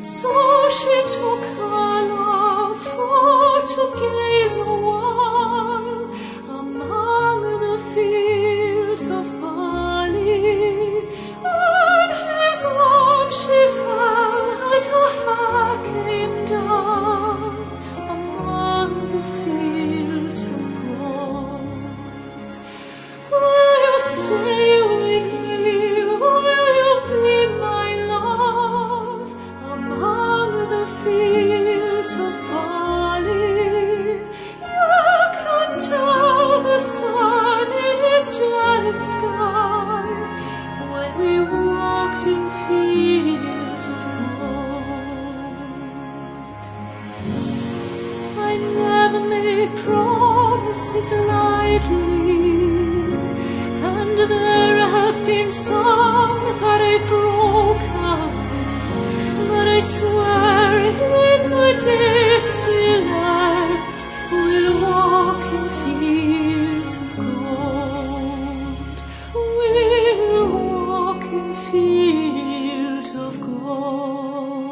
So she took her love for to gaze a while among the fields of barley. On his arm she fell as her hair came down among the fields of gold. Will you stay with me? Will you be my love among the fields of barley? You can tell the sun in his jealous sky when we walked in fields of gold. I never made promises lightly, and there have been some that I've broken, but I swear in the days still left we'll walk in fields of gold. We'll walk in fields of gold.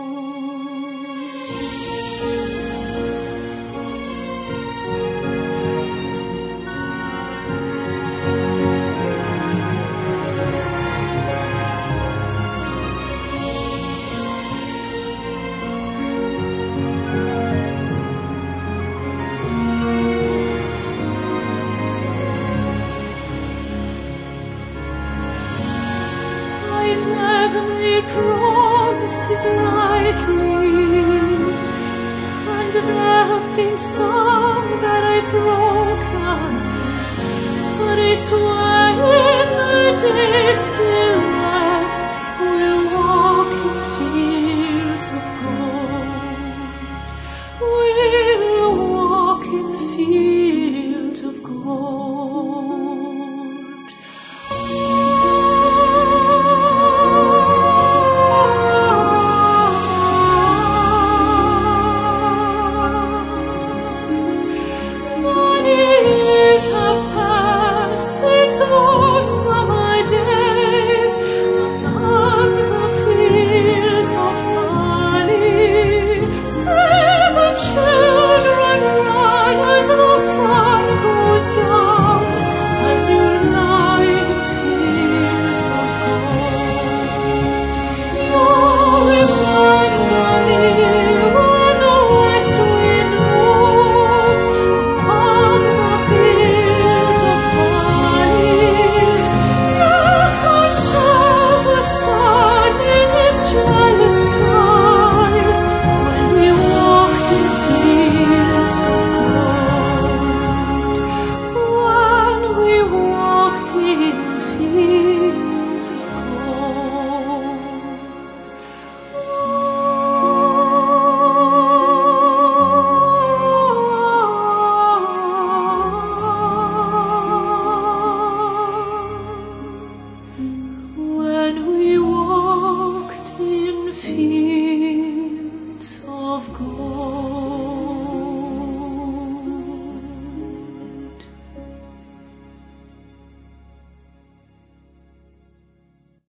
I never made promises lightly, and there have been some that I've broken, but I swear in the days still left we'll walk in fields